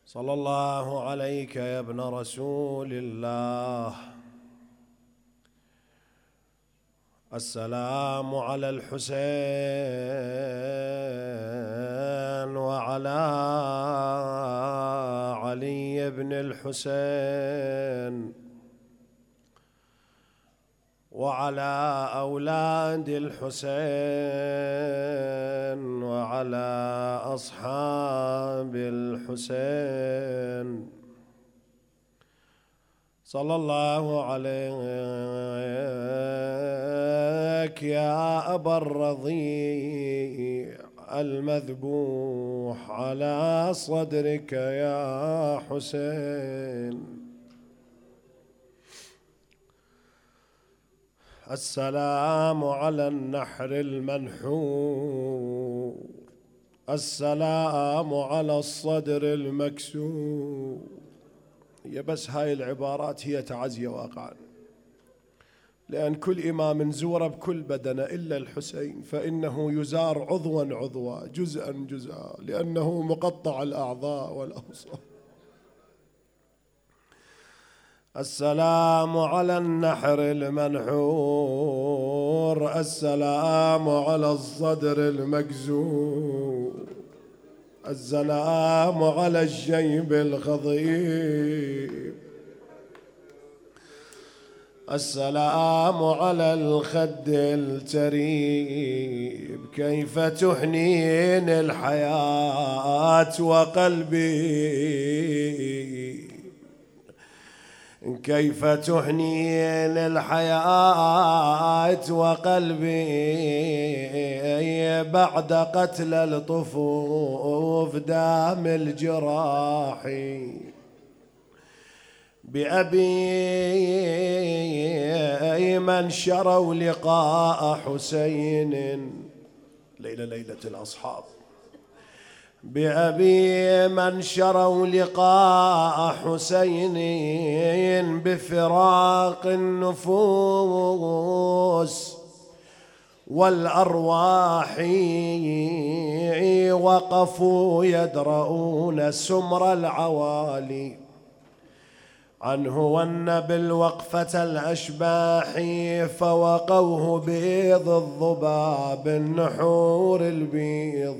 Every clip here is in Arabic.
صلى الله عليك يا ابن رسول الله. السلام على الحسين وعلى علي بن الحسين وعلى أولاد الحسين وعلى أصحاب الحسين. صلى الله عليك يا أبا الرضيع المذبوح على صدرك يا حسين. السلام على النحر المنحور، السلام على الصدر المكسور. هي بس هاي العبارات هي تعزية واقعا، لأن كل إمام زور بكل بدنه إلا الحسين، فإنه يزار عضوا عضوا جزءا جزءا، لأنه مقطع الأعضاء والأوصاف. السلام على النحر المنحور، السلام على الصدر المكسور، السلام على الجيب الخضيب، السلام على الخد التريب. كيف تحنين الحياة وقلبي، كيف تحنين الحياة وقلبي بعد قتل الطفوف دام الجراح. بأبي من شروا لقاء حسين، ليلة ليلة الأصحاب. بأبي من شروا لقاء حسين بفراق النفوس والأرواح، وقفوا يدرؤون سمر العوالي عنه والنبل الوقفة الأشباح، فوقوه بيض الضباب النحور البيض،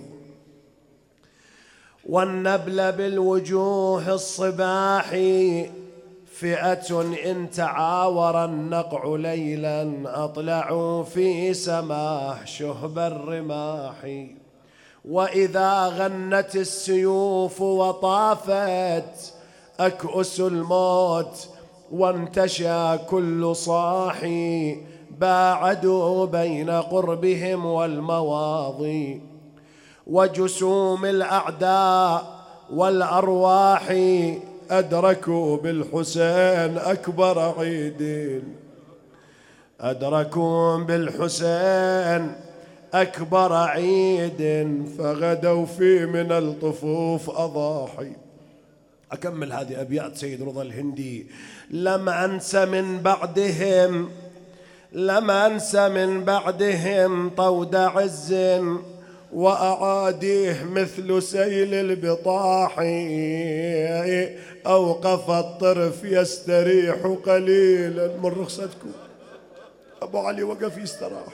والنبل بالوجوه الصباح. فئة إن تعاور النقع ليلا أطلعوا في سماح شهب الرماح. وإذا غنت السيوف وطافت أكؤس الموت وانتشى كل صاحي، باعدوا بين قربهم والمواضي وجسوم الأعداء والأرواح. أدركوا بالحسين أكبر عيد، أدركوا بالحسين أكبر عيد، فغدوا في من الطفوف أضاحي. أكمل هذه أبيات سيد رضا الهندي. لم أنس من بعدهم، لم أنس من بعدهم طود عز، وأعاديه مثل سيل البطاح. أوقف الطرف يستريح قليلا من رخصتكم. أبو علي وقف يستراح.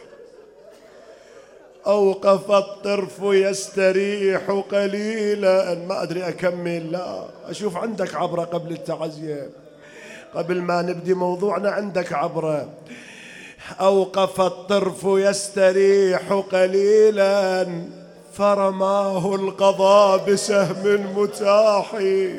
أوقف الطرف يستريح قليلا. ما أدري أكمل، لا أشوف عندك عبرة قبل التعزية، قبل ما نبدي موضوعنا عندك عبرة. أوقف الطرف يستريح قليلا، فرماه القضاء بسهم متاح.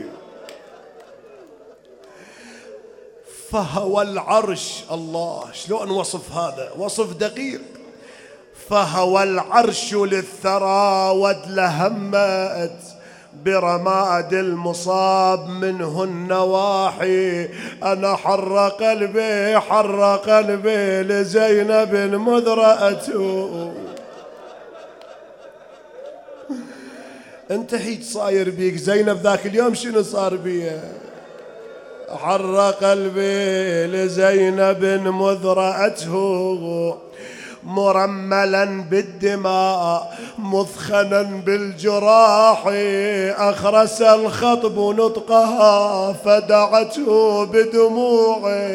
فهوى العرش، الله شلون وصف هذا، وصف دقيق. فهوى العرش للثرى ودلهمت، برماد المصاب منه النواحي. أنا حر قلبي حر قلبي لزينب مذرأته. انت هيك صاير بيك زينب ذاك اليوم شنو صار بيه؟ حر قلبي لزينب مذرأته، مرملا بالدماء مثخنا بالجراح، أخرس الخطب نطقها فدعته بدموع،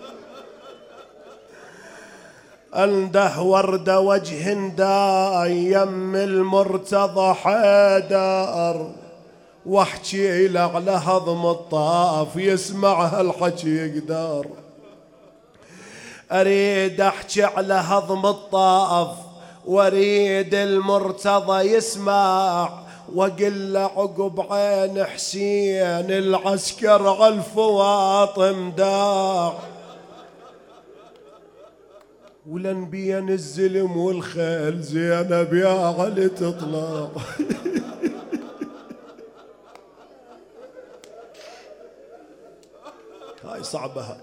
أنده ورد وجه داي يم المرتضى حيدر، واحكي له على هضم الطاف يسمع هالحكي يقدر. أريد أحكي على هضم الطاف وأريد المرتضى يسمع، وقل له عقب عين حسين العسكر عالفواطم داع، ولنبين الزلم والخيل زينب يا علي تطلع. هاي صعبة هاي.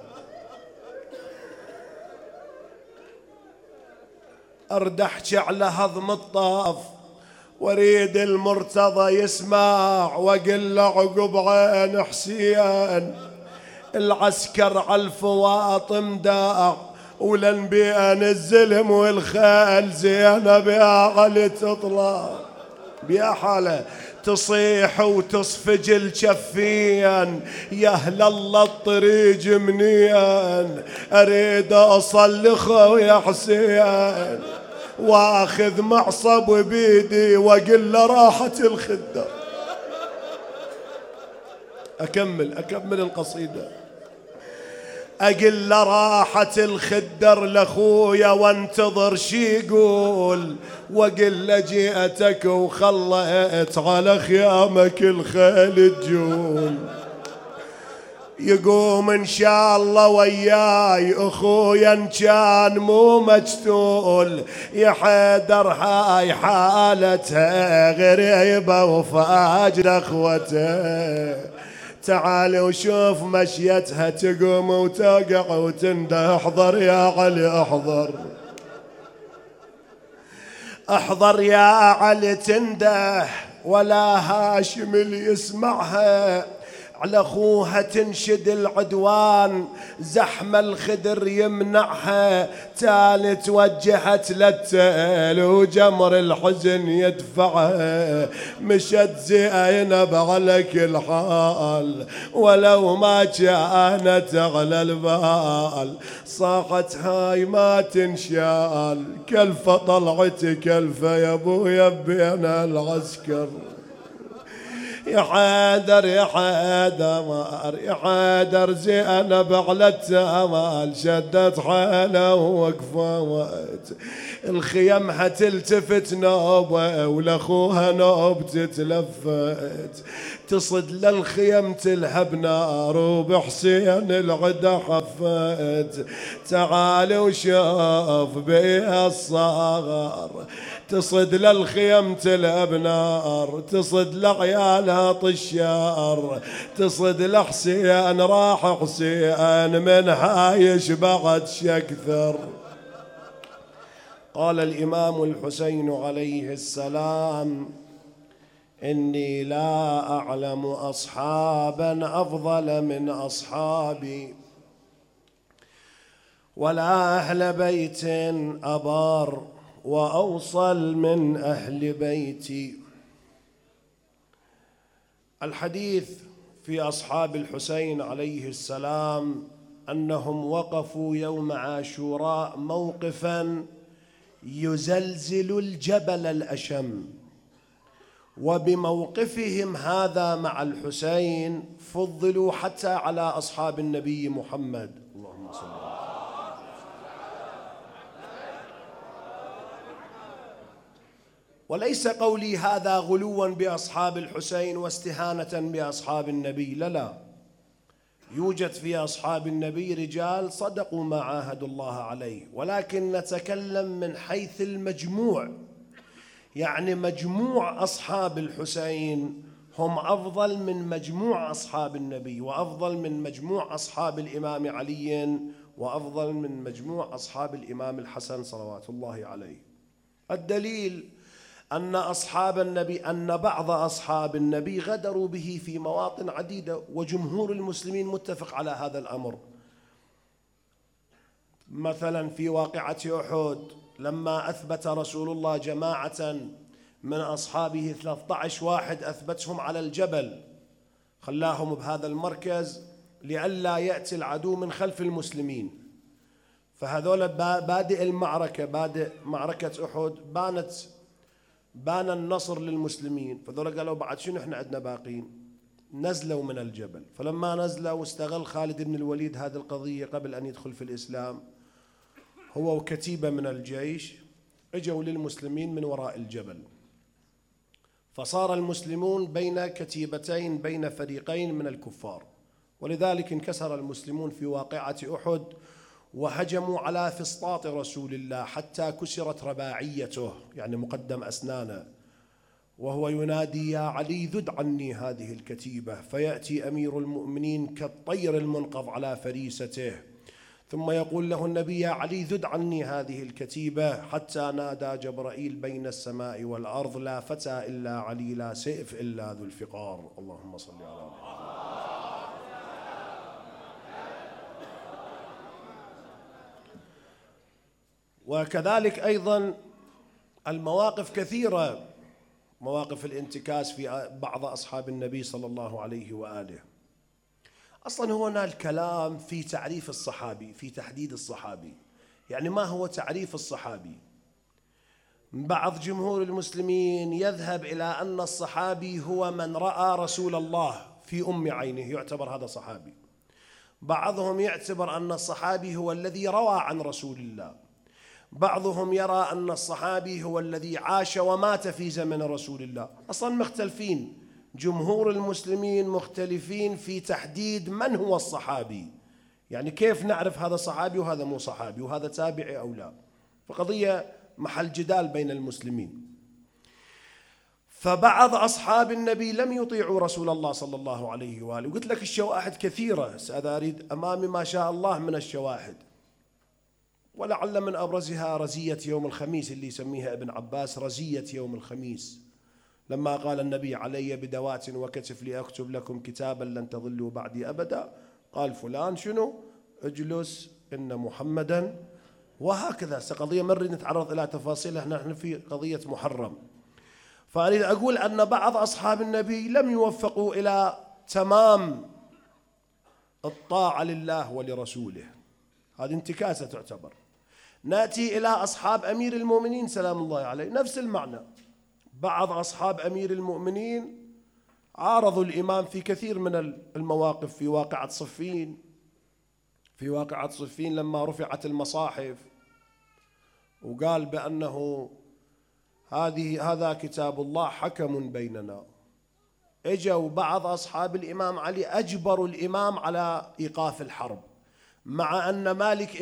أرد أحكي على هضم الطاف واريد المرتضى يسمع، وقل له عقب عين حسين العسكر عالفواطم داع، ولنبيان الزلم والخيل زينب يا علي تطلع. بيا حاله تصيح وتصفج الجفين، يا اهل الله الطريق منين، اريد اصل لخويا حسين واخذ معصب بيدي واقول له راحت الخده. اكمل القصيده. اقل له راحت الخدر لاخويا وانتظر شي يقول، واقل له جيتك وخليت على خيامك الخيل تجول، يقوم ان شاء الله وياي اخويا ان كان مو مجتول، يا حيدر هاي حالتها غريبه وفاجر اخوته، تعال وشوف مشيتها تقوم وتقع وتنده، احضر يا علي احضر، احضر يا علي تنده، ولا هاشم اللي يسمعها على اخوها تنشد العدوان، زحمة الخدر يمنعها، تالي توجهت للتل وجمر الحزن يدفعها، مشت زينب على كل حال ولو ما كانت على البال، صاحت هاي ما تنشال، كلفة طلعت كلفة يا ابويا بين العسكر، يا حيدر يا حيدر يا حيدر زينب على التمال، شدت حاله ووقفت الخيمها تلتفت نوبه ولاخوها نوب تتلفت، تصد للخيم تلهب نار وبحسين العدا حفت، تعال وشوف بيها الصغار، تصد للخيم تلهب نار، تصد لعيالها طشار، تصد لحسين راح حسين من هايش بعد شكثر. قال الإمام الحسين عليه السلام: إني لا أعلم أصحابا أفضل من أصحابي، ولا أهل بيت أبار وأوصل من أهل بيتي. الحديث في أصحاب الحسين عليه السلام أنهم وقفوا يوم عاشوراء موقفا يزلزل الجبل الأشم، وبموقفهم هذا مع الحسين فضلوا حتى على أصحاب النبي محمد، اللهم صل على محمد. وليس قولي هذا غلوا بأصحاب الحسين واستهانة بأصحاب النبي، لا، يوجد في أصحاب النبي رجال صدقوا ما عاهدوا الله عليه، ولكن نتكلم من حيث المجموع، يعني مجموع أصحاب الحسين هم أفضل من مجموع أصحاب النبي، وأفضل من مجموع أصحاب الإمام علي، وأفضل من مجموع أصحاب الإمام الحسن صلوات الله عليه. الدليل أن بعض أصحاب النبي غدروا به في مواطن عديدة، وجمهور المسلمين متفق على هذا الأمر. مثلا في واقعة أحد لما أثبت رسول الله جماعة من أصحابه 13 واحد أثبتهم على الجبل، خلاهم بهذا المركز لئلا يأتي العدو من خلف المسلمين. فهذول بادئ المعركة، بادئ معركة أحد بان النصر للمسلمين. فذول قالوا بعد شنو احنا عندنا باقين، نزلوا من الجبل. فلما نزلوا واستغل خالد بن الوليد هذه القضية قبل أن يدخل في الإسلام هو وكتيبة من الجيش، اجوا للمسلمين من وراء الجبل. فصار المسلمون بين كتيبتين، بين فريقين من الكفار، ولذلك انكسر المسلمون في واقعة أحد وهجموا على فسطاط رسول الله حتى كسرت رباعيته، يعني مقدم أسنانه، وهو ينادي يا علي ذد عني هذه الكتيبة. فيأتي أمير المؤمنين كالطير المنقض على فريسته، ثم يقول له النبي يا علي ذد عني هذه الكتيبة، حتى نادى جبرائيل بين السماء والأرض لا فتى إلا علي، لا سيف إلا ذو الفقار. اللهم صل على محمد. وكذلك أيضا المواقف كثيرة، مواقف الانتكاس في بعض أصحاب النبي صلى الله عليه وآله. أصلا هنا الكلام في تعريف الصحابي، في تحديد الصحابي، يعني ما هو تعريف الصحابي؟ بعض جمهور المسلمين يذهب إلى أن الصحابي هو من رأى رسول الله في أم عينه، يعتبر هذا صحابي. بعضهم يعتبر أن الصحابي هو الذي روى عن رسول الله. بعضهم يرى أن الصحابي هو الذي عاش ومات في زمن رسول الله. أصلا مختلفين، جمهور المسلمين مختلفين في تحديد من هو الصحابي، يعني كيف نعرف هذا صحابي وهذا مو صحابي وهذا تابعي أو لا. فقضية محل جدال بين المسلمين. فبعض أصحاب النبي لم يطيعوا رسول الله صلى الله عليه وآله، وقلت لك الشواهد كثيرة، سأذا أريد أمامي ما شاء الله من الشواهد، ولعل من أبرزها رزية يوم الخميس اللي يسميها ابن عباس رزية يوم الخميس، لما قال النبي علي بدوات وكتف لأكتب لكم كتابا لن تضلوا بعدي أبدا، قال فلان شنو اجلس إن محمدا، وهكذا. قضية ما نريد نتعرض إلى تفاصيلها، نحن في قضية محرم. فأريد أقول أن بعض أصحاب النبي لم يوفقوا إلى تمام الطاعة لله ولرسوله، هذه انتكاسة تعتبر. نأتي إلى أصحاب أمير المؤمنين سلام الله عليه، نفس المعنى. بعض أصحاب أمير المؤمنين عارضوا الإمام في كثير من المواقف. في واقعة صفين لما رفعت المصاحف وقال بأنه هذا كتاب الله حكم بيننا، اجوا بعض أصحاب الإمام علي أجبروا الإمام على إيقاف الحرب، مع أن مالك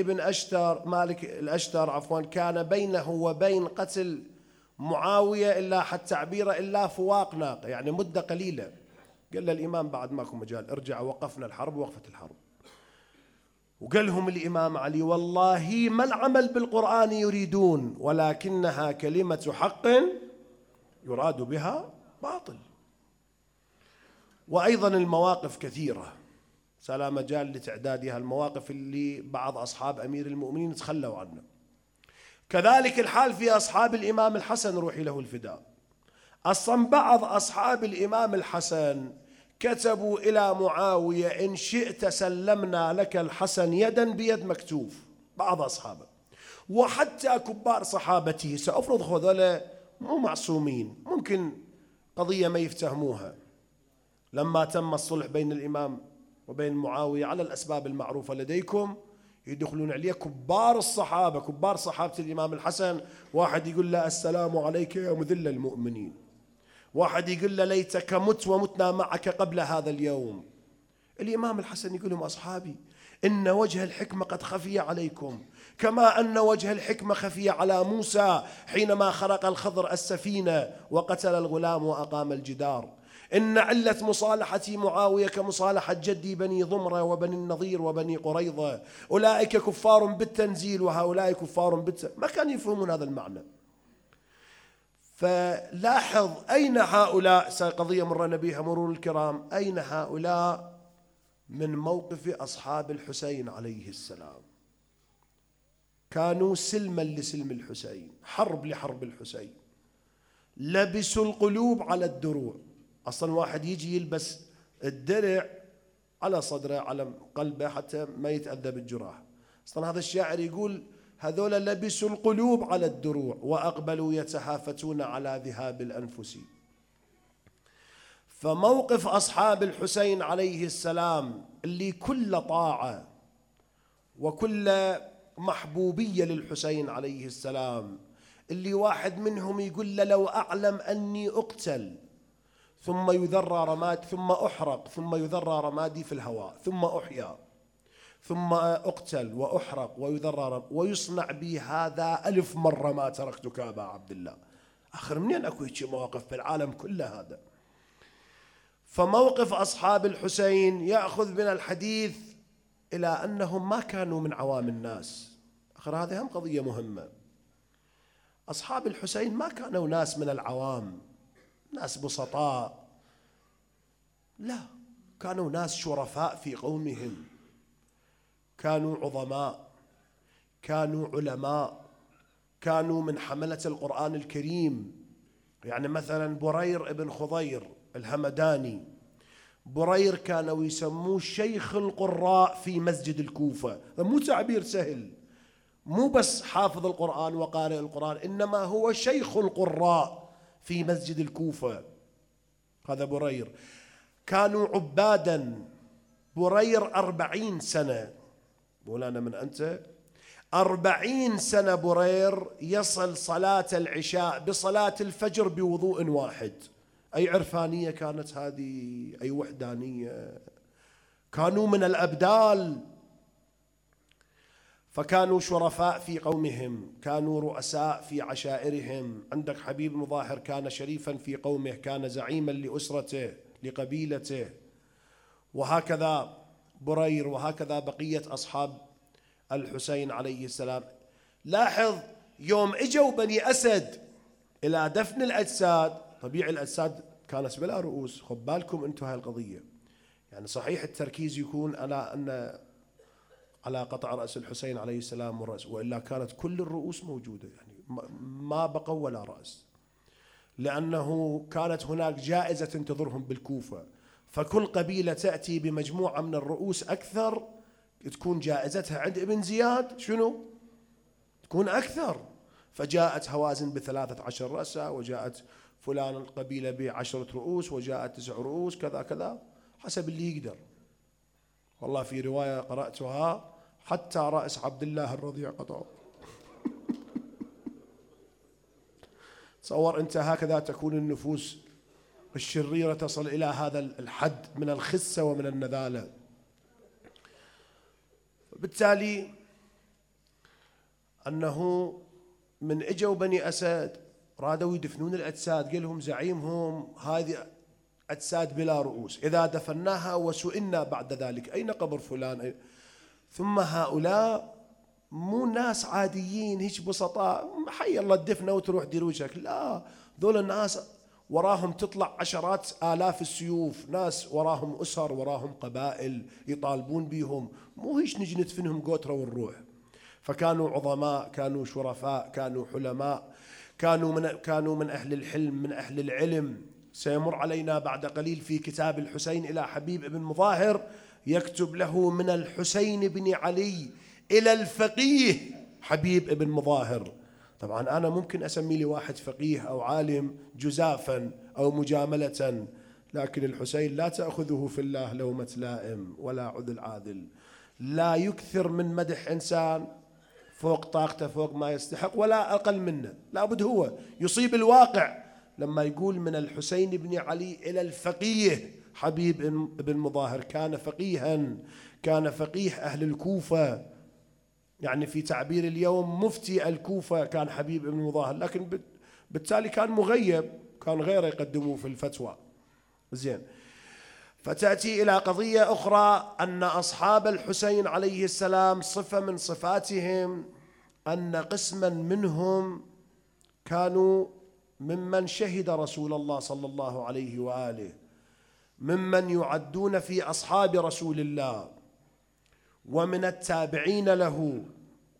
الأشتر كان بينه وبين قتل معاوية إلا حتى تعبيره إلا فواق ناقة، يعني مدة قليلة. قال للإمام بعد ماكو مجال، ارجع، وقفنا الحرب ووقفت الحرب. وقال لهم الإمام علي والله ما العمل بالقرآن يريدون، ولكنها كلمة حق يراد بها باطل. وأيضا المواقف كثيرة، سلا مجال لتعدادها، المواقف اللي بعض أصحاب أمير المؤمنين تخلوا عنه. كذلك الحال في أصحاب الإمام الحسن روحي له الفداء. أصلا بعض أصحاب الإمام الحسن كتبوا إلى معاوية إن شئت سلمنا لك الحسن يدا بيد مكتوف، بعض أصحابه. وحتى كبار صحابته، سأفرض هذول مو معصومين، ممكن قضية ما يفتهموها. لما تم الصلح بين الإمام وبين معاوية على الأسباب المعروفة لديكم، يدخلون عليه كبار الصحابة، كبار صحابة الإمام الحسن. واحد يقول له السلام عليك يا مذل المؤمنين، واحد يقول له ليتك مت ومتنا معك قبل هذا اليوم. الإمام الحسن يقول لهم أصحابي إن وجه الحكمة قد خفي عليكم، كما أن وجه الحكمة خفي على موسى حينما خرق الخضر السفينة وقتل الغلام وأقام الجدار. إن علة مصالحة معاوية كمصالحة جدي بني ضمرة وبني النضير وبني قريظة، أولئك كفار بالتنزيل وهؤلاء كفار ما كانوا يفهمون هذا المعنى. فلاحظ أين هؤلاء، قضية مرنا بها مرور الكرام، أين هؤلاء من موقف أصحاب الحسين عليه السلام؟ كانوا سلما لسلم الحسين، حرب لحرب الحسين، لبسوا القلوب على الدروع. أصلا واحد يجي يلبس الدرع على صدره على قلبه حتى ما يتأذى بالجراح. أصلا هذا الشاعر يقول هذول لبسوا القلوب على الدروع وأقبلوا يتهافتون على ذهاب الأنفس. فموقف أصحاب الحسين عليه السلام اللي كل طاعة وكل محبوبية للحسين عليه السلام، اللي واحد منهم يقول له لو أعلم أني أقتل ثم يذرى رماد ثم أحرق ثم يذرى رمادي في الهواء ثم أحيا ثم أقتل وأحرق ويذرى ويصنع بي هذا 1000 مرة ما تركتك أبا عبد الله. آخر منين أكو هيك مواقف في العالم كله هذا؟ فموقف أصحاب الحسين يأخذ من الحديث إلى أنهم ما كانوا من عوام الناس. آخر هذه هم قضية مهمة. أصحاب الحسين ما كانوا ناس من العوام، ناس بسطاء، لا، كانوا ناس شرفاء في قومهم، كانوا عظماء، كانوا علماء، كانوا من حملة القرآن الكريم. يعني مثلا برير ابن خضير الهمداني، برير كانوا يسموه شيخ القراء في مسجد الكوفة. مو تعبير سهل، مو بس حافظ القرآن وقارئ القرآن، إنما هو شيخ القراء في مسجد الكوفة. هذا برير. كانوا عبادا. برير 40 سنة، مولانا من أنت 40 سنة برير يصل صلاة العشاء بصلاة الفجر بوضوء واحد. أي عرفانية كانت هذه، أي وحدانية. كانوا من الأبدال. فكانوا شرفاء في قومهم، كانوا رؤساء في عشائرهم. عندك حبيب مظاهر كان شريفا في قومه، كان زعيما لأسرته لقبيلته، وهكذا برير، وهكذا بقية أصحاب الحسين عليه السلام. لاحظ يوم اجوا بني أسد إلى دفن الأجساد، طبيعي الأجساد كانت بلا رؤوس. خب بالكم أنتم هاي القضية، يعني صحيح التركيز يكون على قطع رأس الحسين عليه السلام والرأس، وإلا كانت كل الرؤوس موجودة، يعني ما بقوا ولا رأس، لأنه كانت هناك جائزة تنتظرهم بالكوفة، فكل قبيلة تأتي بمجموعة من الرؤوس أكثر تكون جائزتها عند ابن زياد شنو؟ تكون أكثر. فجاءت هوازن ب13 رأسا، وجاءت فلان القبيلة ب10 رؤوس، وجاءت 9 رؤوس، كذا كذا حسب اللي يقدر. والله في رواية قرأتها حتى رأس عبد الله الرضيع قطعه. تصور أنت هكذا تكون النفوس الشريرة تصل إلى هذا الحد من الخسة ومن النذالة. بالتالي أنه من اجوا بني أسد رادوا يدفنون الأجساد، قال لهم زعيمهم هذه أجساد بلا رؤوس، إذا دفناها وسئلنا بعد ذلك أين قبر فلان، ثم هؤلاء مو ناس عاديين هيك بسطاء حي الله تدفنه وتروح دير وجهك، لا، ذول الناس وراهم تطلع عشرات آلاف السيوف، ناس وراهم أسر، وراهم قبائل يطالبون بيهم، مو هيش نجي ندفنهم قوترة ونروح. فكانوا عظماء، كانوا شرفاء، كانوا حلماء، كانوا من أهل الحلم، من أهل العلم. سيمر علينا بعد قليل في كتاب الحسين إلى حبيب بن مظاهر يكتب له من الحسين بن علي إلى الفقيه حبيب بن مظاهر. طبعا أنا ممكن أسمي لي واحد فقيه أو عالم جزافا أو مجاملة، لكن الحسين لا تأخذه في الله لومة لائم ولا عذل عادل، لا يكثر من مدح إنسان فوق طاقته، فوق ما يستحق، ولا أقل منه، لابد هو يصيب الواقع لما يقول من الحسين بن علي إلى الفقيه حبيب بن مظاهر. كان فقيها، كان فقيه أهل الكوفة، يعني في تعبير اليوم مفتي الكوفة كان حبيب بن مظاهر، لكن بالتالي كان مغيب، كان غيره يقدموه في الفتوى. زين. فتأتي إلى قضية أخرى، أن أصحاب الحسين عليه السلام صفة من صفاتهم أن قسما منهم كانوا ممن شهد رسول الله صلى الله عليه وآله، ممن يعدون في أصحاب رسول الله ومن التابعين له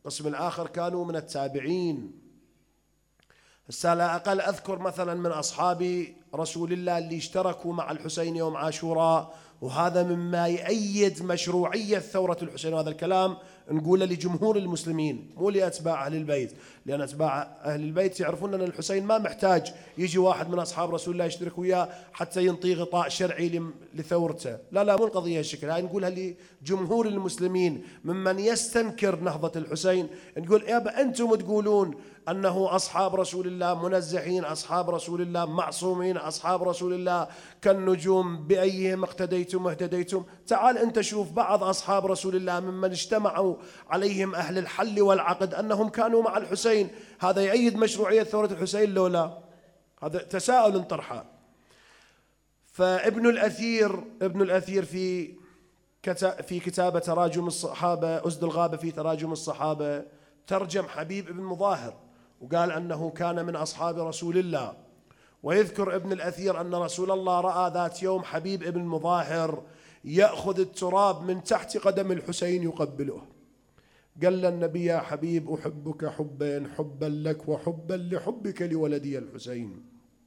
القسم الآخر كانوا من التابعين. هسه لا أقل أذكر مثلا من أصحاب رسول الله اللي اشتركوا مع الحسين يوم عاشوراء، وهذا مما يؤيد مشروعية ثورة الحسين، وهذا الكلام نقوله لجمهور المسلمين مو لأتباع أهل البيت، لأن أتباع أهل البيت يعرفون أن الحسين ما محتاج يجي واحد من أصحاب رسول الله يشترك وياه حتى ينطي غطاء شرعي لثورته. لا لا، مو القضية هالشكل، هاي نقولها لجمهور المسلمين ممن يستنكر نهضة الحسين. نقول يابا أنتم تقولون أنه أصحاب رسول الله منزحين، أصحاب رسول الله معصومين، أصحاب رسول الله كالنجوم بأيهم اقتديتم اهتديتم. تعال أنت شوف بعض أصحاب رسول الله ممن اجتمعوا عليهم أهل الحل والعقد أنهم كانوا مع الحسين، هذا يؤيد مشروعية ثورة الحسين لو لا؟ هذا تساؤل طرحه. فابن الأثير في كتاب تراجم الصحابة، أسد الغابة في تراجم الصحابة، ترجم حبيب بن مظاهر وقال أنه كان من أصحاب رسول الله. ويذكر ابن الأثير أن رسول الله رأى ذات يوم حبيب بن مظاهر يأخذ التراب من تحت قدم الحسين يقبله. قال النبي يا حبيب أحبك حبين، حبا لك وحبا لحبك لولدي الحسين.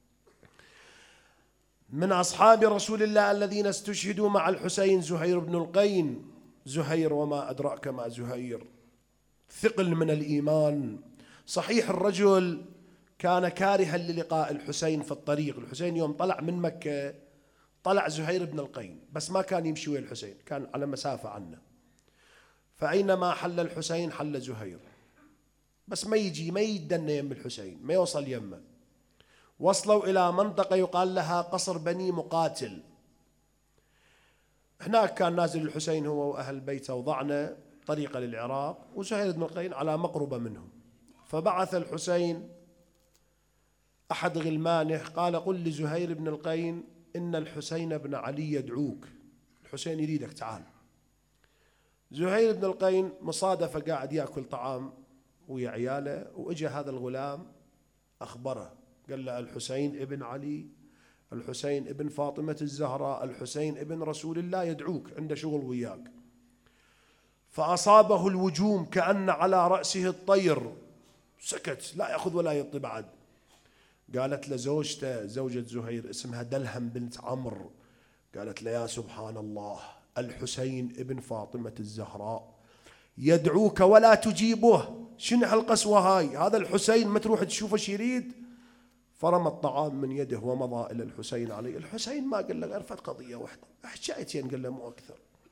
من أصحاب رسول الله الذين استشهدوا مع الحسين زهير بن القين. زهير وما أدراك ما زهير، ثقل من الإيمان. صحيح الرجل كان كارها للقاء الحسين في الطريق، الحسين يوم طلع من مكة طلع زهير بن القين، بس ما كان يمشي ويا الحسين، كان على مسافة عنه، فأينما حل الحسين حل زهير، بس ما يدنى يم الحسين، ما يوصل يمه. وصلوا إلى منطقة يقال لها قصر بني مقاتل، هناك كان نازل الحسين هو وأهل بيته وضعنا طريقة للعراق، وزهير بن القين على مقربة منهم. فبعث الحسين أحد غلمانه قال قل لزهير بن القين إن الحسين بن علي يدعوك، الحسين يريدك تعال. زهير بن القين مصادفة قاعد يأكل طعام ويا عياله، وإجا هذا الغلام أخبره، قال له الحسين ابن علي، الحسين ابن فاطمة الزهراء، الحسين ابن رسول الله يدعوك، عنده شغل وياك. فأصابه الوجوم كأن على رأسه الطير، سكت لا يأخذ ولا يعطي. بعد قالت لزوجته زوجة زهير اسمها دلهم بنت عمرو، قالت له يا سبحان الله، الحسين ابن فاطمة الزهراء يدعوك ولا تجيبه، شنو هالقسوة هاي؟ هذا الحسين ما تروح تشوفه شي يريد؟ فرمى الطعام من يده ومضى إلى الحسين عليه. الحسين ما قال له غير فت قضية واحدة، حكايتين قال له مو أكثر.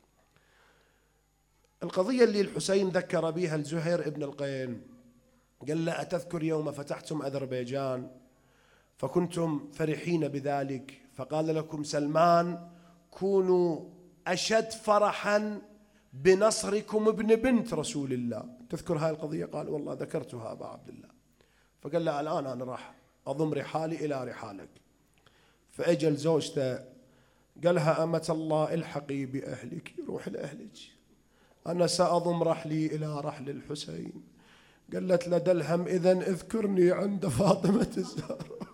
القضية اللي الحسين ذكر بها لزهير ابن القين، قال له أتذكر يوم فتحتم أذربيجان فكنتم فرحين بذلك، فقال لكم سلمان كونوا أشد فرحا بنصركم ابن بنت رسول الله، تذكر هاي القضية؟ قال والله ذكرتها أبا عبد الله. فقال له الآن أنا راح أضم رحالي إلى رحالك. فأجل زوجته قالها أمة الله الحقي بأهلك، روح لأهلك، أنا سأضم رحلي إلى رحل الحسين. قالت له دلهم إذن اذكرني عند فاطمة الزهراء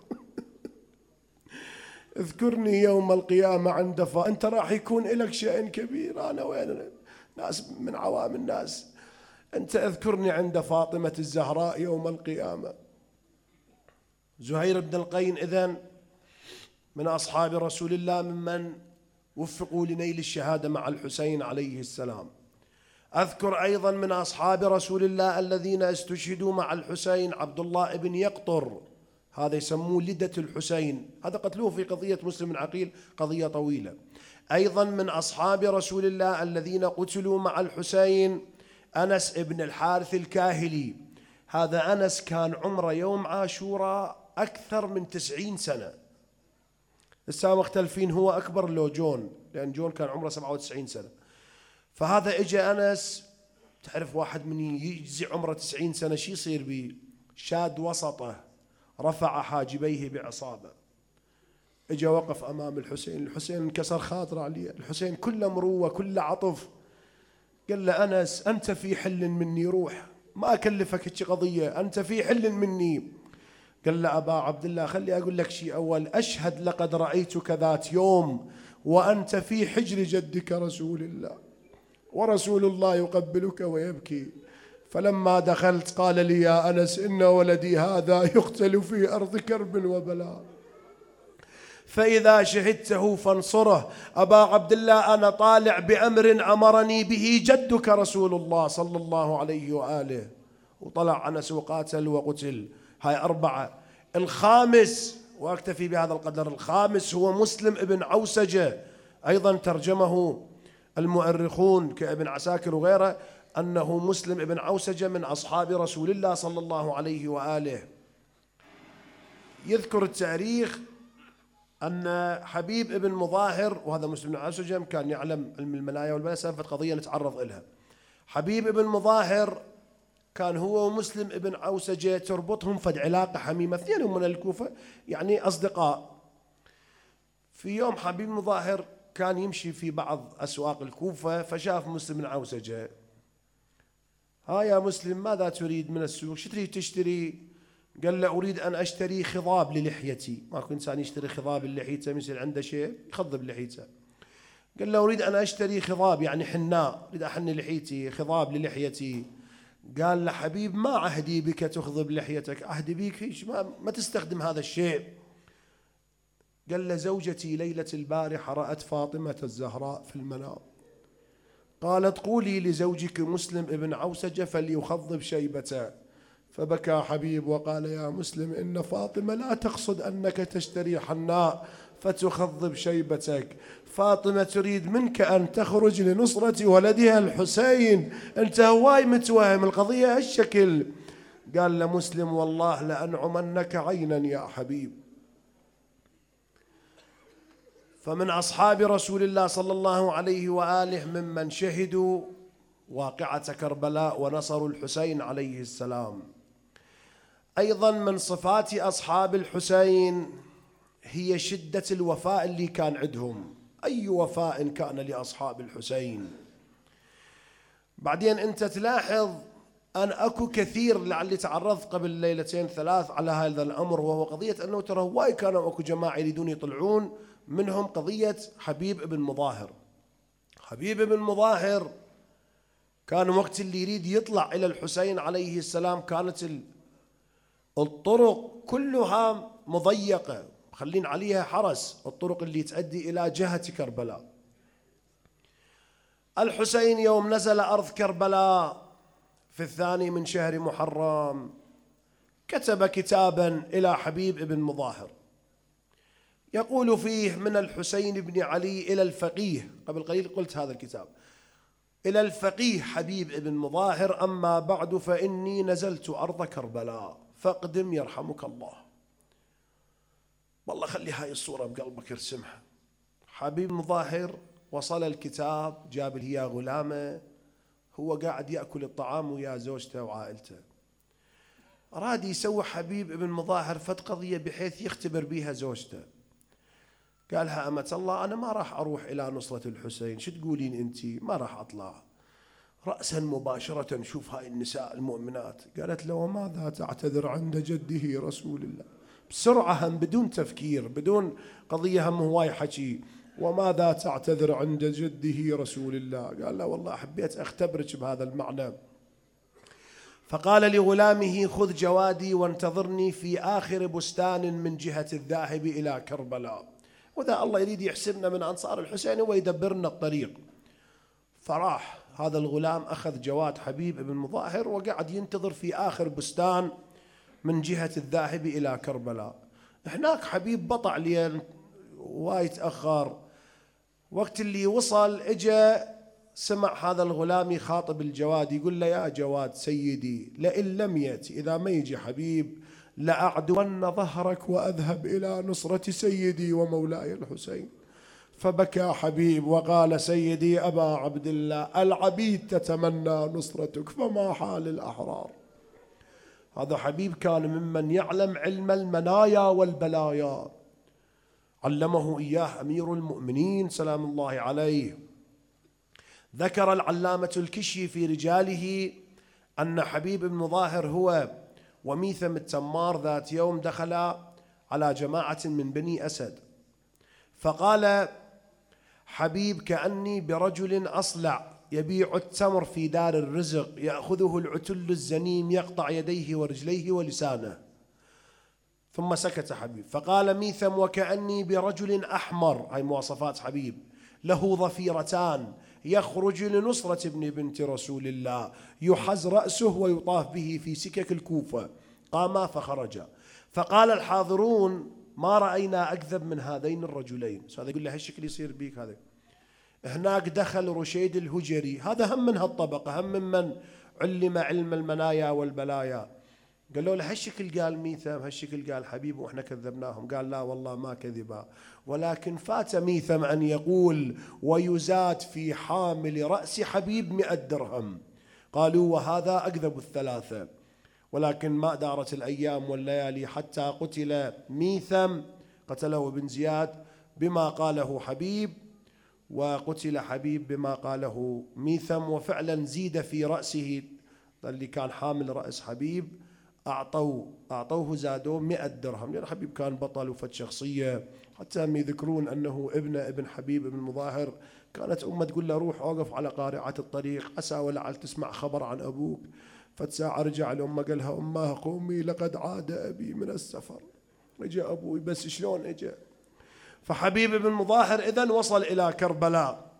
اذكرني يوم القيامة عند أنت راح يكون لك شأن كبير، أنا وين ناس من عوام الناس، أنت اذكرني عند فاطمة الزهراء يوم القيامة. زهير بن القين إذن من أصحاب رسول الله ممن وفقوا لنيل الشهادة مع الحسين عليه السلام. أذكر أيضا من أصحاب رسول الله الذين استشهدوا مع الحسين عبد الله بن يقطر، هذا يسموه لدة الحسين، هذا قتلوه في قضية مسلم العقيل، قضية طويلة. أيضا من أصحاب رسول الله الذين قتلوا مع الحسين أنس بن الحارث الكاهلي، هذا أنس كان عمره يوم عاشوراء أكثر من 90 سنة. السلام مختلفين هو أكبر لو جون، لأن جون كان عمره 97 سنة. فهذا إجا أنس، تعرف واحد من يجزي عمره 90 سنة شي يصير بيه؟ شاد وسطه، رفع حاجبيه بعصابة، إجا وقف أمام الحسين، الحسين انكسر خاطره عليه، الحسين كله مروة كله عطف. قال له أنس أنت في حل مني، روح ما أكلفك هيك قضية، أنت في حل مني. قال له أبا عبد الله خلي أقول لك شيء أول، أشهد لقد رأيتك ذات يوم وأنت في حجر جدك رسول الله، ورسول الله يقبلك ويبكي، فلما دخلت قال لي يا أنس إن ولدي هذا يقتل في أرض كرب وبلاء، فإذا شهدته فانصره. أبا عبد الله أنا طالع بأمر أمرني به جدك رسول الله صلى الله عليه وآله. وطلع أنس وقاتل وقتل. هاي 4. الخامس، وأكتفي بهذا القدر، الخامس هو مسلم ابن عوسجة، أيضا ترجمه المؤرخون كابن عساكر وغيره أنه مسلم ابن عوسجة من أصحاب رسول الله صلى الله عليه وآله. يذكر التاريخ أن حبيب ابن مظاهر، وهذا مسلم بن عوسجة كان يعلم علم المنايا والبلاء، سالفة قضية نتعرض إلها. حبيب ابن مظاهر كان هو ومسلم ابن عوسجة تربطهم فد علاقة حميمة، اثنينهم من الكوفة يعني أصدقاء. في يوم حبيب مظاهر كان يمشي في بعض أسواق الكوفة فشاف مسلم بن عوسجة. ها يا مسلم ماذا تريد من السوق؟ شو تريد تشتري؟ قال له أريد أن أشتري خضاب للحيتي. ماكو إنسان يشتري خضاب للحيته مثل عنده شيء يخضب لحيته. قال له أريد أن أشتري خضاب يعني حناء، أريد أحن لحيتي، خضاب للحيتي. قال له حبيب ما عهدي بك تخضب لحيتك، عهدي بك ما تستخدم هذا الشيء. قال له زوجتي ليلة البارحة رأت فاطمة الزهراء في المنام، قالت قولي لزوجك مسلم ابن عوسجة فليخضب شيبته. فبكى حبيب وقال يا مسلم إن فاطمة لا تقصد أنك تشتري حناء فتخضب شيبتك، فاطمة تريد منك أن تخرج لنصرة ولدها الحسين، أنت هواي متوهم القضية هالشكل. قال لمسلم والله لأنعمنك عينا يا حبيب. فمن أصحاب رسول الله صلى الله عليه وآله ممن شهدوا واقعة كربلاء ونصروا الحسين عليه السلام. أيضا من صفات أصحاب الحسين هي شدة الوفاء اللي كان عندهم. أي وفاء كان لأصحاب الحسين. بعدين أنت تلاحظ أن أكو كثير لعلي تعرضت قبل ليلتين 3 على هذا الأمر، وهو قضية أنه ترى هواي كانوا أكو جماعة يريدون يطلعون، منهم قضية حبيب ابن مظاهر. حبيب ابن مظاهر كان وقت اللي يريد يطلع إلى الحسين عليه السلام كانت الطرق كلها مضيقة، مخلين عليها حرس، الطرق اللي تؤدي إلى جهة كربلاء. الحسين يوم نزل أرض كربلاء في 2 من شهر محرم كتب كتابا إلى حبيب ابن مظاهر يقول فيه من الحسين بن علي إلى الفقيه، قبل قليل قلت هذا الكتاب، إلى الفقيه حبيب ابن مظاهر أما بعد فإني نزلت أرض كربلاء فاقدم يرحمك الله. والله خلي هاي الصورة بقلبك ارسمها. حبيب مظاهر وصل الكتاب، جاب لي غلامه، هو قاعد يأكل الطعام ويا زوجته وعائلته. أراد يسوي حبيب ابن مظاهر فد قضية بحيث يختبر بيها زوجته. قالها أمة الله أنا ما راح أروح إلى نصرة الحسين، شو تقولين أنتي؟ ما راح أطلع. رأسا مباشرة شوف هاي النساء المؤمنات، قالت له وماذا تعتذر عند جده رسول الله؟ بسرعة هم بدون تفكير بدون قضية هم هواي حكي، وماذا تعتذر عند جده رسول الله؟ قال لا والله حبيت أختبرك بهذا المعنى. فقال لغلامه خذ جوادي وانتظرني في آخر بستان من جهة الذاهب إلى كربلاء، وذا الله يريد يحسبنا من أنصار الحسين ويدبرنا الطريق. فراح هذا الغلام أخذ جواد حبيب ابن مظاهر وقعد ينتظر في آخر بستان من جهة الذاهب إلى كربلاء. هناك حبيب بطع لين وايد تأخر. وقت اللي وصل اجى سمع هذا الغلام يخاطب الجواد يقول له يا جواد سيدي لئن لم يأتي، إذا ما يجي حبيب لأعدون ظهرك وأذهب إلى نصرة سيدي ومولاي الحسين. فبكى حبيب وقال سيدي أبا عبد الله العبيد تتمنى نصرتك فما حال الأحرار. هذا حبيب كان ممن يعلم علم المنايا والبلايا، علمه إياه أمير المؤمنين سلام الله عليه. ذكر العلامة الكشي في رجاله أن حبيب بن مظاهر هو وميثم التمار ذات يوم دخل على جماعة من بني أسد، فقال حبيب كأني برجل أصلع يبيع التمر في دار الرزق، يأخذه العتل الزنيم يقطع يديه ورجليه ولسانه. ثم سكت حبيب، فقال ميثم: وكأني برجل أحمر، هاي مواصفات حبيب، له ضفيرتان، يخرج لنصرة ابن بنت رسول الله، يحز رأسه ويطاف به في سكك الكوفة. قاما فخرجا، فقال الحاضرون: ما رأينا أكذب من هذين الرجلين. هذا يقول له هالشكل يصير بيك. هذا هناك دخل رشيد الهجري، هذا هم من هالطبقة، هم من علم علم المنايا والبلايا. قالوا له هالشكل قال ميثم، هالشكل قال حبيب وإحنا كذبناهم. قال لا والله ما كذبا، ولكن فات ميثم أن يقول: ويزاد في حامل رأس حبيب 100 درهم. قالوا: وهذا أكذب الثلاثة. ولكن ما دارت الأيام والليالي حتى قتل ميثم، قتله ابن زياد بما قاله حبيب، وقتل حبيب بما قاله ميثم. وفعلا زيد في رأسه اللي كان حامل رأس حبيب، أعطوه زادوه 100 درهم، لأن حبيب كان بطل وفد شخصية. حتى هم يذكرون أنه ابن حبيب ابن مظاهر كانت أمه تقول له: روح أوقف على قارعة الطريق عسى ولعل تسمع خبر عن أبوك. فساعة رجع لأمه قال لها: أمه قومي لقد عاد أبي من السفر. رجع أبوي، بس شلون اجى؟ فحبيب بن مظاهر إذن وصل إلى كربلاء.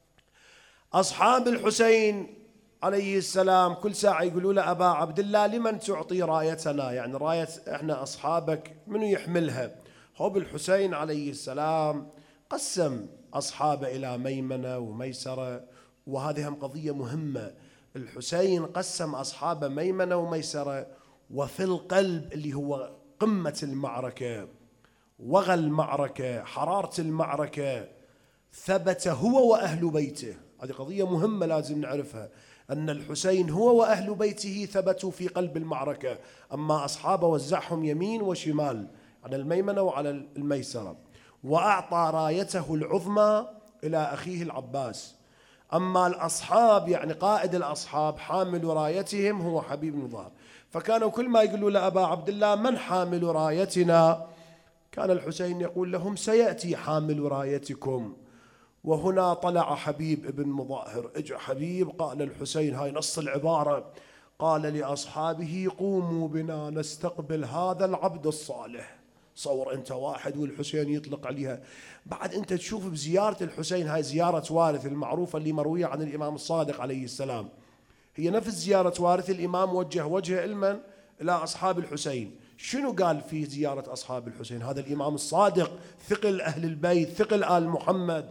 أصحاب الحسين عليه السلام كل ساعة يقولوا له: أبا عبد الله لمن تعطي رايتنا؟ يعني راية إحنا أصحابك منو يحملها؟ هو بالحسين عليه السلام قسم أصحابه إلى ميمنة وميسرة، وهذه هم قضية مهمة. الحسين قسم أصحابه ميمنة وميسرة، وفي القلب اللي هو قمة المعركة، وغى المعركة، حرارة المعركة، ثبت هو وأهل بيته. هذه قضية مهمة لازم نعرفها، أن الحسين هو وأهل بيته ثبتوا في قلب المعركة، أما أصحابه وزعهم يمين وشمال على الميمنة وعلى الميسرة. وأعطى رايته العظمى إلى أخيه العباس. أما الأصحاب يعني قائد الأصحاب حامل رايتهم هو حبيب بن مظاهر. فكانوا كل ما يقولوا لأبا عبد الله: من حامل رايتنا؟ كان الحسين يقول لهم: سيأتي حامل رايتكم. وهنا طلع حبيب بن مظاهر. اجى حبيب قال الحسين، هاي نص العبارة، قال لأصحابه: قوموا بنا نستقبل هذا العبد الصالح. صور أنت واحد والحسين يطلق عليها. بعد أنت تشوف بزيارة الحسين، هاي زيارة وارث المعروفة اللي مروية عن الإمام الصادق عليه السلام، هي نفس زيارة وارث الإمام وجه إلمن إلى أصحاب الحسين. شنو قال في زيارة أصحاب الحسين؟ هذا الإمام الصادق ثقل أهل البيت، ثقل آل محمد.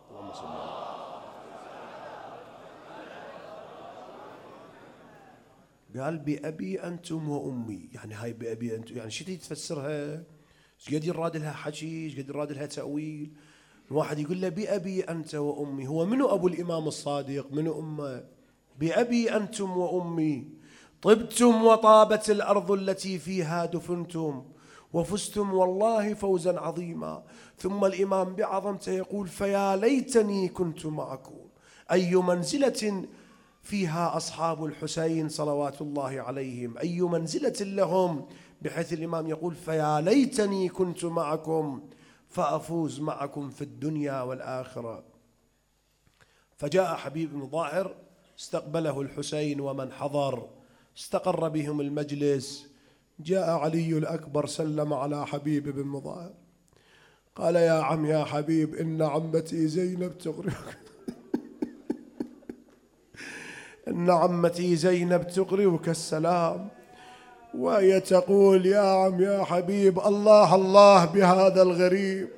قال: بأبي أنتم وأمي. يعني هاي بأبي أنتم يعني شو تفسرها؟ ايش قد يراد لها حكي، ايش قد يراد لها تأويل. الواحد يقول له: بأبي أنت وأمي، هو منو أبو الإمام الصادق؟ منو أمه؟ بأبي أنتم وأمي طبتم وطابت الأرض التي فيها دفنتم، وفزتم والله فوزا عظيما. ثم الإمام بعظمته يقول: فيا ليتني كنت معكم. أي منزلة فيها أصحاب الحسين صلوات الله عليهم، أي منزلة لهم، بحيث الإمام يقول: فيا ليتني كنت معكم فأفوز معكم في الدنيا والآخرة. فجاء حبيب بن ظاهر، استقبله الحسين ومن حضر، استقر بهم المجلس. جاء علي الأكبر سلم على حبيب بن مظاهر، قال: يا عم يا حبيب، إن عمتي زينب تقرئك إن عمتي زينب تقرئك السلام، وهي تقول: يا عم يا حبيب، الله الله بهذا الغريب،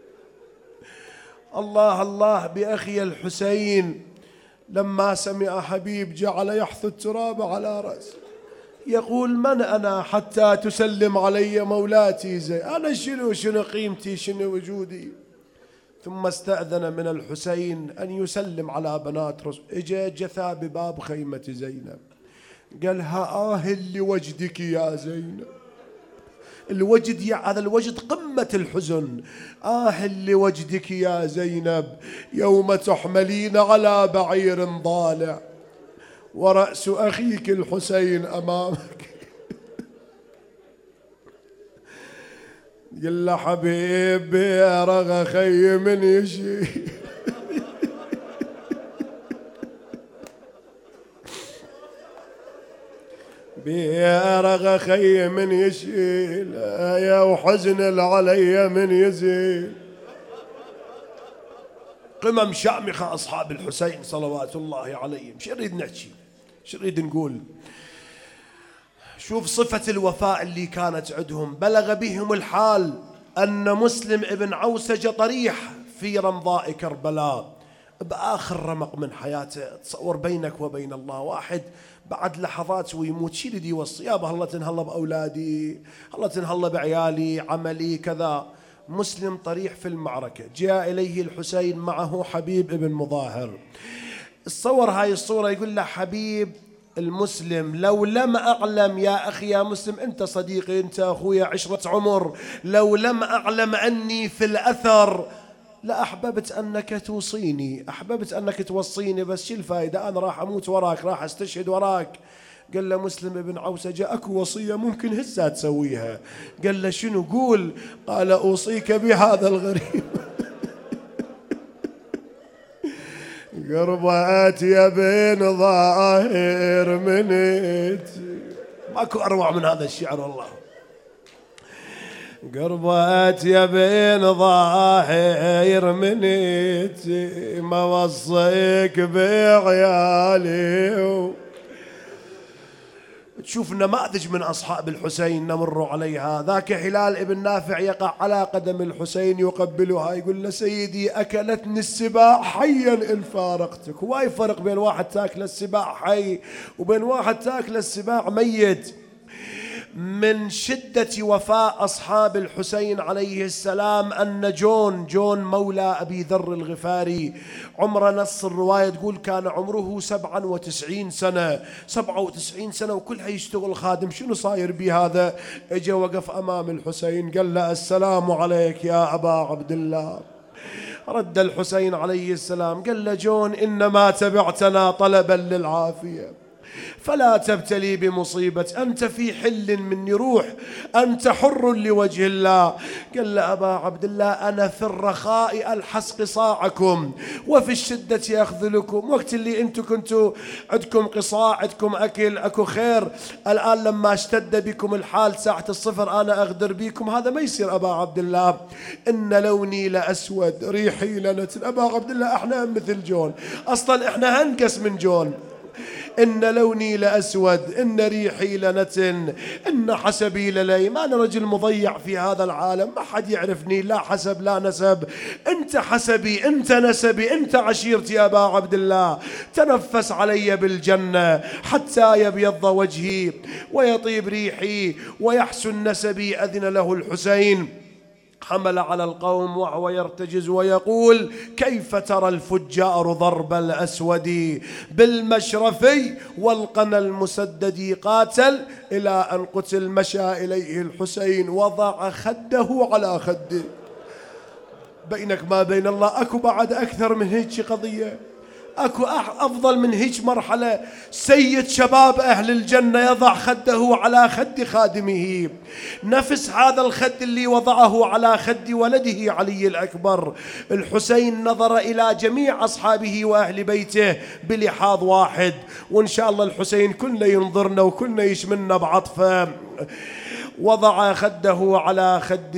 الله الله بأخي الحسين. لما سمع حبيب جعل يحث التراب على رأسه، يقول: من أنا حتى تسلم علي مولاتي زينب؟ أنا شنو قيمتي، شنو وجودي؟ ثم استأذن من الحسين أن يسلم على بنات رسول. إجا جثى بباب خيمة زينب، قالها: لوجدك يا زينب. الوجد هذا الوجد قمة الحزن. لوجدك يا زينب يوم تحملين على بعير ضالع ورأس أخيك الحسين أمامك. قل له: حبيبي يا رغى خي من يشي بيرغ خي من يشيل يا وحزن علي من يزيل. قمم شامخة أصحاب الحسين صلوات الله عليهم. شو نريد نحكي؟ شو نريد نقول؟ شوف صفة الوفاء اللي كانت عندهم. بلغ بهم الحال أن مسلم ابن عوسجة طريح في رمضاء كربلاء بآخر رمق من حياته. تصور بينك وبين الله واحد بعد لحظات ويموت، شي اللي يوصي؟ يابا الله تنهلا بأولادي، الله تنهلا بعيالي، عملي كذا. مسلم طريح في المعركة، جاء إليه الحسين معه حبيب ابن مظاهر. تصور هاي الصورة، يقول له حبيب المسلم لو لم أعلم يا أخي يا مسلم، أنت صديقي أنت أخويا عشرة عمر، لو لم أعلم أني في الأثر لأحببت أنك توصيني، أحببت أنك توصيني، بس شو الفائدة؟ أنا راح أموت وراك، راح أستشهد وراك. قال له مسلم ابن عوسجة أكو وصية ممكن هسه تسويها. قال له شنو؟ قول. قال أوصيك بهذا الغريب قربات يا بين ظاهر منت. ماكو أروع من هذا الشعر والله. قربات يا بين ظاهر منت ما وصيك بعيالي. تشوف نماذج من أصحاب الحسين نمر عليها. ذاك هلال ابن نافع يقع على قدم الحسين يقبلها، يقول له سيدي أكلتني السباع حيا إن فارقتك. واي فرق بين واحد تاكل السباع حي وبين واحد تاكل السباع ميت. من شدة وفاء أصحاب الحسين عليه السلام أن جون مولى أبي ذر الغفاري، عمره نص الرواية تقول كان عمره 97 سنة. 97 سنة وكلها يشتغل خادم. شنو صاير بهذا؟ اجى وقف أمام الحسين قال له السلام عليك يا أبا عبد الله. رد الحسين عليه السلام قال له جون إنما تبعتنا طلبا للعافية، فلا تبتلي بمصيبة، أنت في حل مني، روح أنت حر لوجه الله. قال له أبا عبد الله أنا في الرخاء ألحس قصاعكم وفي الشدة أخذلكم. وقت اللي أنتم كنتوا عندكم قصاع عندكم أكل أكو خير، الآن لما اشتد بكم الحال ساعة الصفر أنا أغدر بكم. هذا ما يصير أبا عبد الله. إن لوني لأسود ريحي لنتن. أبا عبد الله احنا مثل جون، أصلا احنا هنقص من جون. إن لوني لأسود إن ريحي لنتن إن حسبي لليم. أنا رجل مضيع في هذا العالم، ما حد يعرفني، لا حسب لا نسب. أنت حسبي أنت نسبي أنت عشيرتي يا أبا عبد الله. تنفس علي بالجنة حتى يبيض وجهي ويطيب ريحي ويحسن نسبي. أذن له الحسين، حمل على القوم وهو يرتجز ويقول كيف ترى الفجار ضرب الأسود بالمشرفي والقنا المسدد قاتل إلى أن قتل. مشى إليه الحسين وضع خده على خده. بينك ما بين الله أكو بعد أكثر من هيك قضية؟ أكو أفضل من هيك مرحلة؟ سيد شباب أهل الجنة يضع خده على خد خادمه، نفس هذا الخد اللي وضعه على خد ولده علي الأكبر. الحسين نظر إلى جميع أصحابه وأهل بيته بلحاظ واحد، وإن شاء الله الحسين كلنا ينظرنا وكلنا يشملنا بعطفه. وضع خده على خد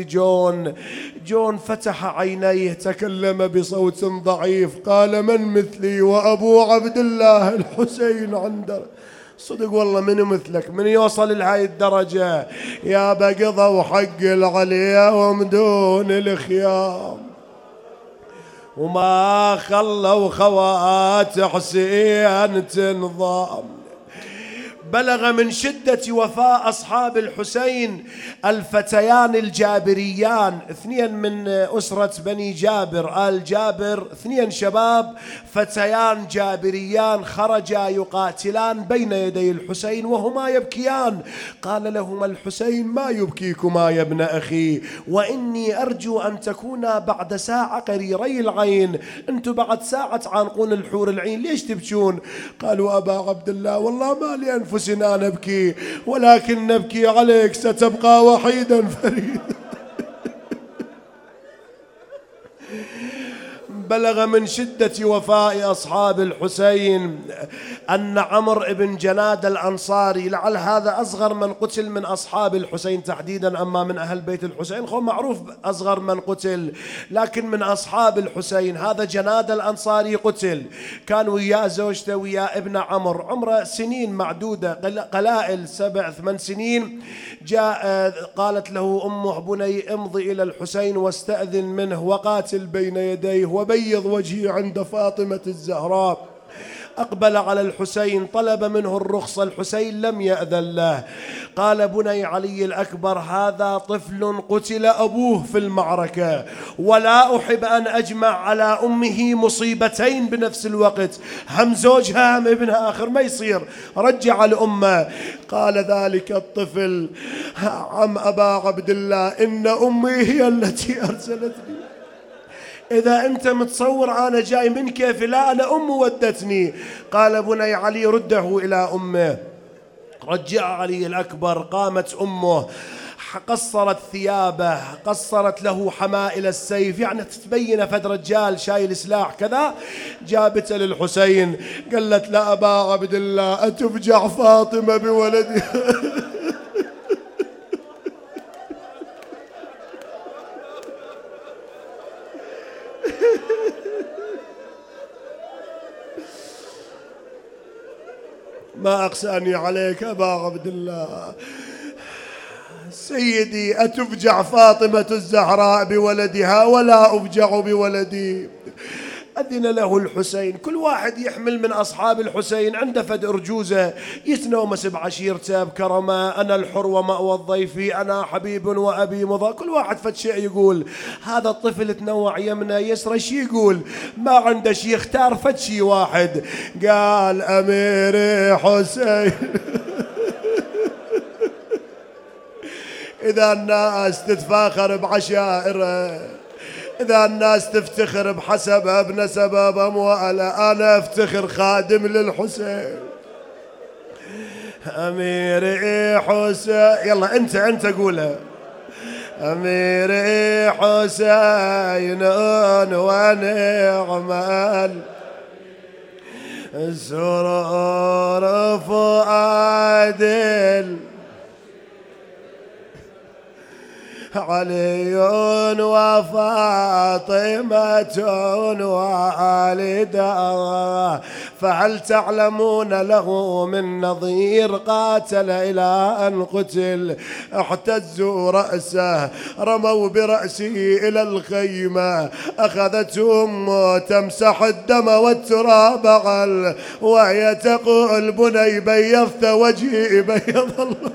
جون فتح عينيه تكلم بصوت ضعيف قال من مثلي وأبو عبد الله الحسين عنده. صدق والله من مثلك من يوصل لهاي الدرجة يا بقضى وحق العليا ومدون الخيام وما خلوا خوات حسين تنظام. بلغ من شدة وفاء أصحاب الحسين الفتيان الجابريان، اثنين من أسرة بني جابر آل جابر، اثنين شباب فتيان جابريان خرجا يقاتلان بين يدي الحسين وهما يبكيان. قال لهما الحسين ما يبكيكما يا ابن أخي وإني أرجو أن تكونا بعد ساعة قريري العين. أنتم بعد ساعة تعانقون الحور العين، ليش تبكون؟ قالوا أبا عبد الله والله ما لي أنفسنا نبكي ولكن نبكي عليك، ستبقى وحيدا فريدا. بلغ من شدة وفاء أصحاب الحسين أن عمرو بن جناد الأنصاري، لعل هذا أصغر من قتل من أصحاب الحسين تحديدا، أما من أهل بيت الحسين هو معروف أصغر من قتل، لكن من أصحاب الحسين هذا جناد الأنصاري قتل. كان وياه زوجته وياه ابن عمره سنين معدودة قلائل 7-8 سنين. جاء قالت له أمه بني امضي إلى الحسين واستأذن منه وقاتل بين يديه وبيض وجهي عند فاطمة الزهراء. أقبل على الحسين طلب منه الرخصة، الحسين لم يأذن له. قال بني علي الأكبر هذا طفل قتل أبوه في المعركة ولا أحب أن أجمع على أمه مصيبتين بنفس الوقت، هم زوجها هم ابنها، آخر ما يصير، رجع الأمة. قال ذلك الطفل عم أبا عبد الله إن أمي هي التي أرسلتني، إذا أنت متصور أنا جاي من كيف، لا أنا أمي ودتني. قال بني علي رده إلى أمه. رجع علي الأكبر، قامت أمه قصرت ثيابه، قصرت له حمائل السيف، يعني تتبين فد رجال شايل سلاح كذا، جابته للحسين قالت لا أبا عبد الله أتفجع فاطمة بولدها ما أقساني عليك أبا عبد الله، سيدي أتفجع فاطمة الزهراء بولدها ولا أفجع بولدي. أذن له الحسين، كل واحد يحمل من أصحاب الحسين عنده فد أرجوزة يتنومس بعشيرته بكرمه، أنا الحر ومأوى الضيف، أنا حبيب وأبي مضى، كل واحد فد شيء يقول. هذا الطفل تنوع يمنى يسرى شي يقول، ما عنده شي يختار فد شي واحد. قال أميري حسين إذا الناس تتفاخر بعشائره، إذا الناس تفتخر بحسبها بنسبها بأموالها، أنا أفتخر خادم للحسين. أميري حسين، يلا أنت قولها. أميري حسين ونعم السرور فؤاد علي وفاطمة والدة، فهل تعلمون له من نظير قاتل إلى أن قتل. احتزوا رأسه، رموا برأسه إلى الخيمة، أخذتهم تمسح الدم والتراب وهي تقول بني بيضت وجهي بيض الله.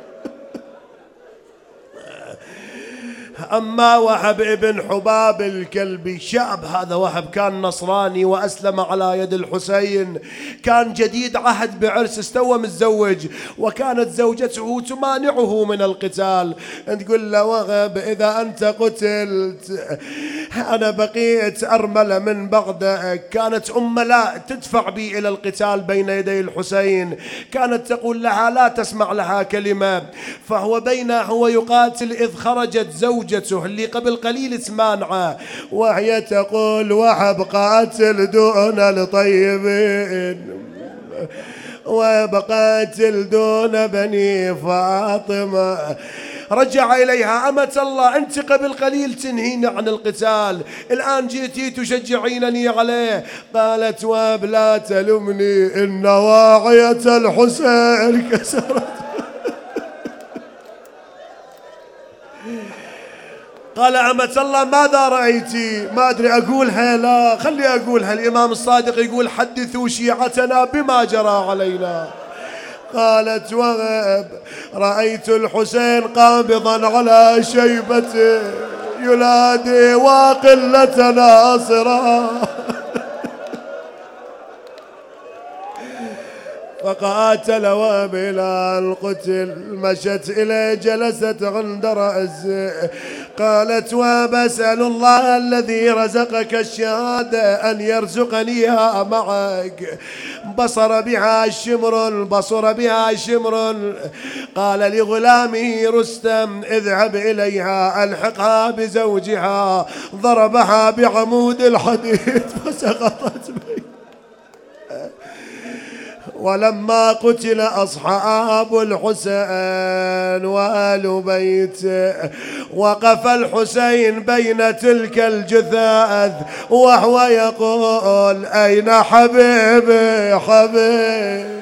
أما وهب ابن حباب الكلبي شاب، هذا وهب كان نصراني وأسلم على يد الحسين، كان جديد عهد بعرس، استوى متزوج، وكانت زوجته تمانعه من القتال، تقول له وهب إذا أنت قتلت أنا بقيت أرملة من بغدادك. كانت لا تدفع بي إلى القتال بين يدي الحسين، كانت تقول لها لا تسمع لها كلمة. فهو بينه هو يقاتل إذ خرجت زوجته اللي قبل قليل تمانعه، وهي تقول وهب قاتل دون الطيبين وبقاتل دون بني فاطمة. رجع إليها أمة الله أنت قبل قليل تنهيني عن القتال، الآن جيتي تشجعينني عليه. قالت وهب لا تلمني إن واعية الحسين كسرت. قال أمة الله ماذا رأيتي؟ ما أدري أقولها، لا خلي أقولها. الإمام الصادق يقول حدثوا شيعتنا بما جرى علينا. قالت وهب رأيت الحسين قابضا على شيبته ينادي وقلة ناصرا، فقاتل وهب إلى القتل، مشت إليه جلست عند رأسه، قالت وبسأل الله الذي رزقك الشهادة أن يرزقنيها معك. بصر بها شمر قال لغلامه رستم اذهب إليها ألحقها بزوجها. ضربها بعمود الحديد فسقطت بي. ولما قتل أصحاب الحسين وآل بيته وقف الحسين بين تلك الجثث وهو يقول أين حبيبي حبيبي.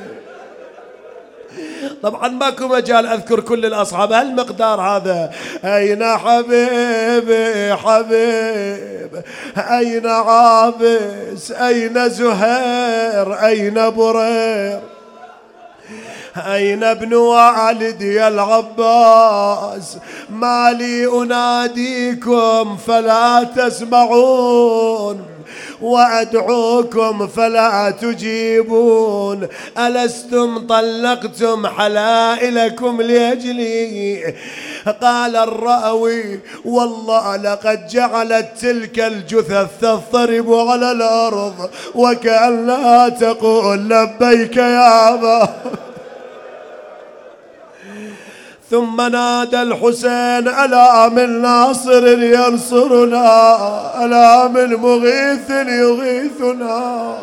طبعا ماكو مجال أذكر كل الأصحاب هالمقدار هذا. أين حبيبي حبيب، أين عابس، أين زهير، أين برير، أين ابن والدي العباس. ما لي أناديكم فلا تسمعون وأدعوكم فلا تجيبون. ألستم طلقتم حلائلكم لأجلي؟ قال الراوي والله لقد جعلت تلك الجثث تضطرب على الأرض وكأنها تقول لبيك يا أبا. ثم نادى الحسين ألا من ناصر ينصرنا، ألا من مغيث يغيثنا.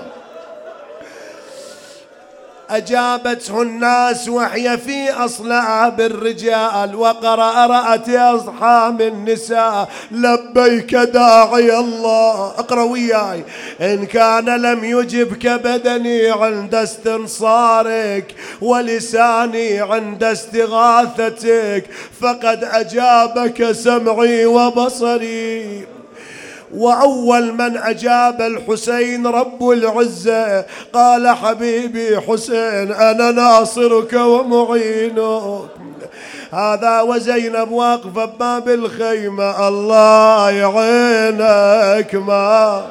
أجابته الناس وهي في أصلاب الرجال وقرأت أصحاب النساء لبيك داعي الله. اقرأ وياي. إن كان لم يجبك بدني عند استنصارك ولساني عند استغاثتك فقد أجابك سمعي وبصري. وأول من أجاب الحسين رب العزة قال حبيبي حسين أنا ناصرك ومعينك. هذا وزينب واقفة بباب الخيمة الله يعينك ما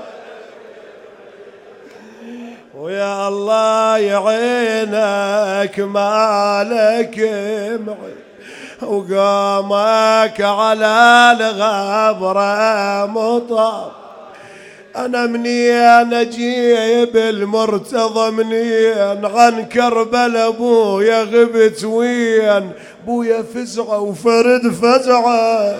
ويا الله يعينك مالك معي. وقامك على الغبرة مطاب. أنا منين أجيب المرتضى منين عن كربل أبويا غبت وين بويا فزعة وفرد فزعة.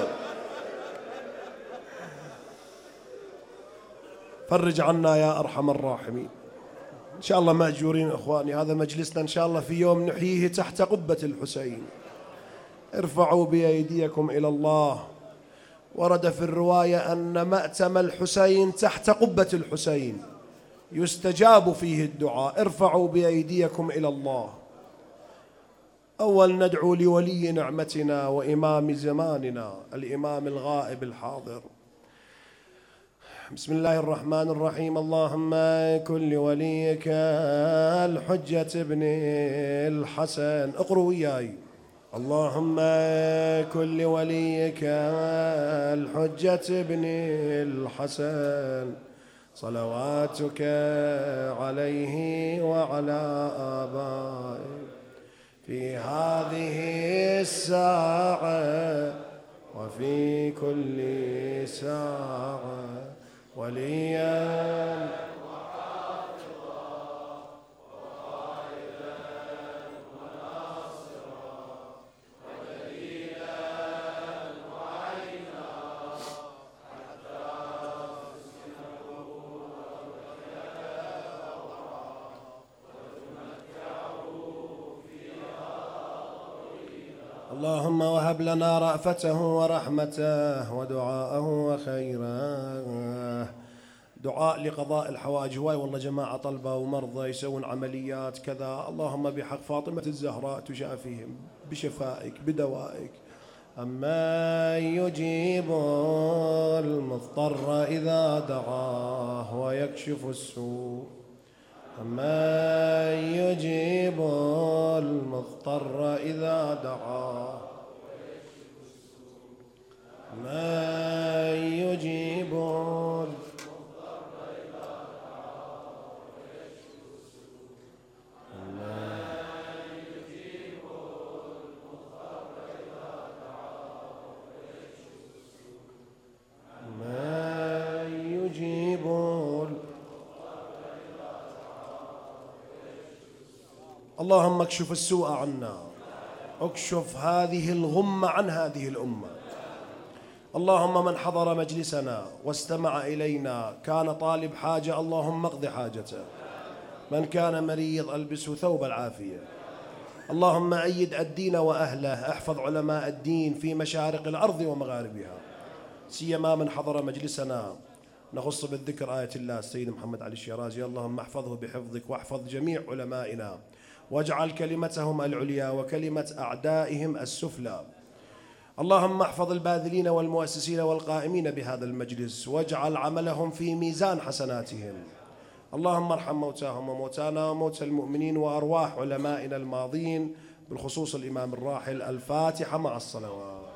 فرج عنا يا أرحم الراحمين. إن شاء الله مأجورين إخواني. هذا مجلسنا إن شاء الله في يوم نحييه تحت قبة الحسين. ارفعوا بأيديكم إلى الله. ورد في الرواية أن مأتم الحسين تحت قبة الحسين يستجاب فيه الدعاء. ارفعوا بأيديكم إلى الله. أول ندعو لولي نعمتنا وإمام زماننا الإمام الغائب الحاضر. بسم الله الرحمن الرحيم. اللهم كن لوليك الحجة ابن الحسن. اقروا وياي. اللهم كن لوليك الحجة ابن الحسن صلواتك عليه وعلى آبائه في هذه الساعة وفي كل ساعة وليا اللهم وهب لنا رأفته ورحمته ودعاءه وخيره. دعاء لقضاء الحوائج. هواي والله جماعة طلبة ومرضى يسوون عمليات كذا. اللهم بحق فاطمة الزهراء تشافيهم بشفائك بدوائك. أما يجيب المضطر إذا دعاه ويكشف السوء. أما يجيب المضطر إذا دعاه. ما يجيب اللهم اكشف السوء عنا، اكشف هذه الغمة عن هذه الأمة. اللهم من حضر مجلسنا واستمع إلينا كان طالب حاجة، اللهم اقض حاجته. من كان مريض ألبسه ثوب العافية. اللهم أيد الدين وأهله، احفظ علماء الدين في مشارق الأرض ومغاربها، سيما من حضر مجلسنا. نخص بالذكر آية الله السيد محمد علي الشيرازي، اللهم احفظه بحفظك واحفظ جميع علمائنا، واجعل كلمتهم العليا وكلمة أعدائهم السفلى. اللهم احفظ الباذلين والمؤسسين والقائمين بهذا المجلس، واجعل عملهم في ميزان حسناتهم. اللهم ارحم موتاهم وموتانا وموتى المؤمنين وأرواح علمائنا الماضين، بالخصوص الإمام الراحل. الفاتحة مع الصلوات.